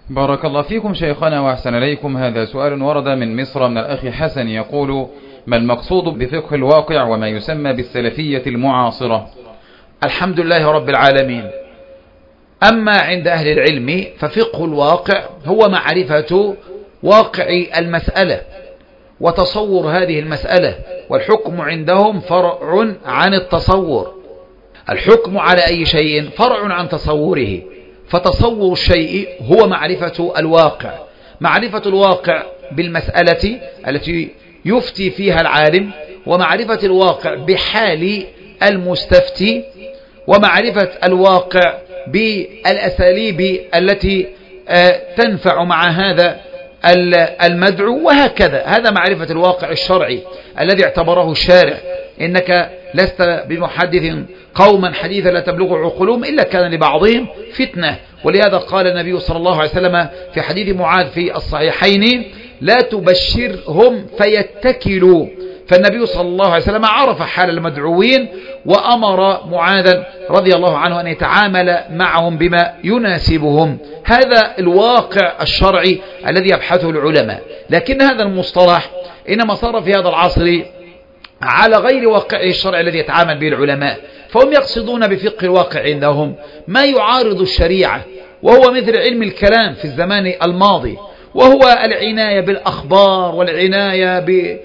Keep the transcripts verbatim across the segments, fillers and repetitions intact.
بارك الله فيكم شيخنا وأحسن إليكم. هذا سؤال ورد من مصر من الأخ حسن يقول: ما المقصود بفقه الواقع وما يسمى بالسلفية المعاصرة؟ الحمد لله رب العالمين. أما عند أهل العلم ففقه الواقع هو معرفة واقع المسألة وتصور هذه المسألة، والحكم عندهم فرع عن التصور. الحكم على أي شيء فرع عن تصوره، فتصور الشيء هو معرفة الواقع. معرفة الواقع بالمسألة التي يفتي فيها العالم، ومعرفة الواقع بحال المستفتي، ومعرفة الواقع بالأساليب التي تنفع مع هذا المدعو، وهكذا. هذا معرفة الواقع الشرعي الذي اعتبره الشارع. إنك لست بمحدث قوما حديثا لا تبلغ عقولهم إلا كان لبعضهم فتنة. ولهذا قال النبي صلى الله عليه وسلم في حديث معاذ في الصحيحين: لا تبشرهم فيتكلوا. فالنبي صلى الله عليه وسلم عرف حال المدعوين وأمر معاذا رضي الله عنه أن يتعامل معهم بما يناسبهم. هذا الواقع الشرعي الذي يبحثه العلماء. لكن هذا المصطلح إنما صار في هذا العصر على غير واقعه الشرعي الذي يتعامل به العلماء، فهم يقصدون بفقه الواقع عندهم ما يعارض الشريعة، وهو مثل علم الكلام في الزمان الماضي، وهو العناية بالأخبار والعناية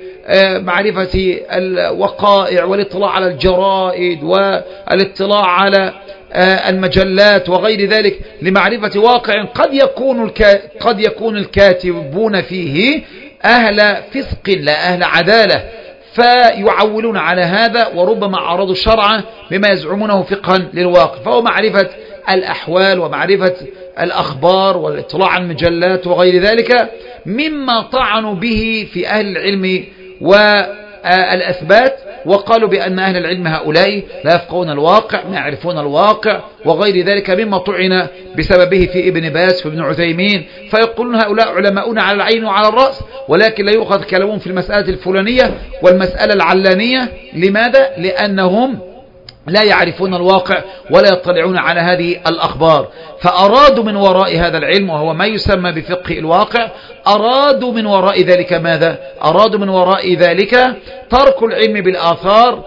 بمعرفة الوقائع والاطلاع على الجرائد والاطلاع على المجلات وغير ذلك لمعرفة واقع قد يكون قد يكون الكاتبون فيه أهل فسق لا أهل عدالة، فيعولون على هذا وربما عرضوا الشرع بما يزعمونه فقها للواقع. فهو معرفة الأحوال ومعرفة الأخبار والاطلاع على المجلات وغير ذلك مما طعنوا به في أهل العلم والأثبات، وقالوا بأن أهل العلم هؤلاء لا يفقهون الواقع، ما يعرفون الواقع وغير ذلك مما طعن بسببه في ابن باز وابن عثيمين. فيقولون هؤلاء علماؤنا على العين وعلى الرأس، ولكن لا يؤخذ كلامهم في المسألة الفلانية والمسألة العلانية. لماذا؟ لأنهم لا يعرفون الواقع ولا يطلعون على هذه الأخبار. فأرادوا من وراء هذا العلم وهو ما يسمى بفقه الواقع، أرادوا من وراء ذلك ماذا؟ أرادوا من وراء ذلك ترك العلم بالآثار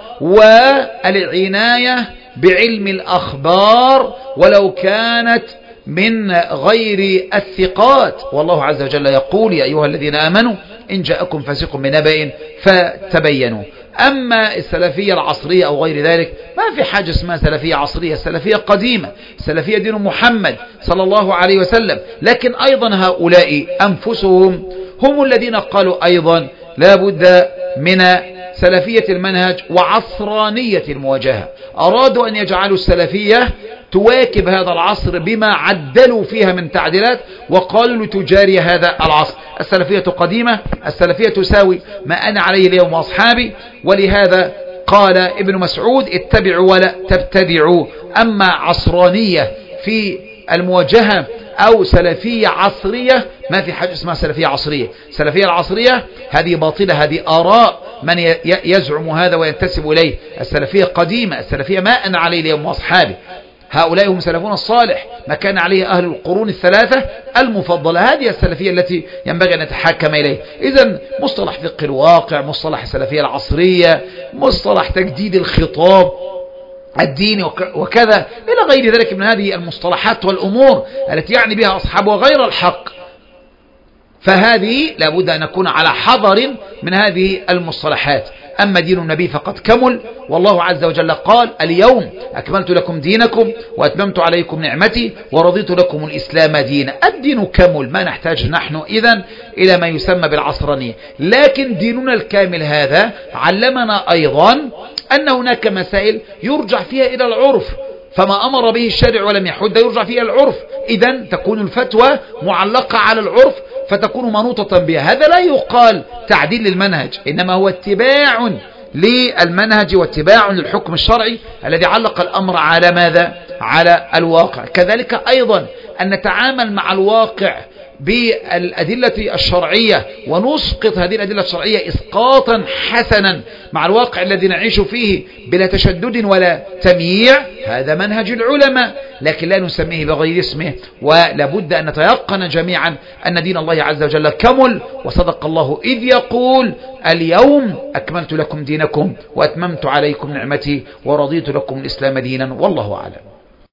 والعناية بعلم الأخبار ولو كانت من غير الثقات. والله عز وجل يقول: يا أيها الذين آمنوا إن جاءكم فاسق بنبأ فتبينوا. أما السلفية العصرية أو غير ذلك ما في حاجة اسمها سلفية عصرية، السلفية قديمة، السلفية دين محمد صلى الله عليه وسلم. لكن أيضا هؤلاء أنفسهم هم الذين قالوا أيضا لا بد من سلفية المنهج وعصرانية المواجهة. أرادوا أن يجعلوا السلفية تواكب هذا العصر بما عدلوا فيها من تعديلات، وقالوا لتجاري هذا العصر. السلفية قديمة، السلفية تساوي ما أنا عليه اليوم وأصحابي. ولهذا قال ابن مسعود: اتبعوا ولا تبتدعوا. أما عصرانية في المواجهة أو سلفية عصرية ما في حاجة اسمها سلفية عصرية. السلفية العصرية هذه باطلة، هذه آراء من يزعم هذا وينتسب إليه. السلفية قديمة، السلفية ما أنا عليه اليوم وأصحابي. هؤلاء هم سلفون الصالح، ما كان عليه أهل القرون الثلاثة المفضلة. هذه السلفية التي ينبغي أن نتحكم إليه. إذن مصطلح فقه الواقع، مصطلح السلفية العصرية، مصطلح تجديد الخطاب الديني وكذا إلى غير ذلك من هذه المصطلحات والأمور التي يعني بها أصحابها غير الحق، فهذه لابد أن نكون على حذر من هذه المصطلحات. أما دين النبي فقد كمل، والله عز وجل قال: اليوم أكملت لكم دينكم وأتممت عليكم نعمتي ورضيت لكم الإسلام دينا. الدين كمل، ما نحتاج نحن إذن إلى ما يسمى بالعصرانية. لكن ديننا الكامل هذا علمنا أيضا أن هناك مسائل يرجع فيها إلى العرف، فما أمر به الشارع ولم يحد يرجع فيها العرف. إذن تكون الفتوى معلقة على العرف فتكون منوطة بها. هذا لا يقال تعديل للمنهج، إنما هو اتباع للمنهج واتباع للحكم الشرعي الذي علق الأمر على ماذا؟ على الواقع. كذلك أيضا أن نتعامل مع الواقع بالأدلة الشرعية ونسقط هذه الأدلة الشرعية إسقاطا حسنا مع الواقع الذي نعيش فيه بلا تشدد ولا تمييع، هذا منهج العلماء، لكن لا نسميه بغير اسمه. ولابد أن نتيقن جميعا أن دين الله عز وجل كمل، وصدق الله إذ يقول اليوم أكملت لكم دينكم وأتممت عليكم نعمتي ورضيت لكم الإسلام دينا، والله أعلم.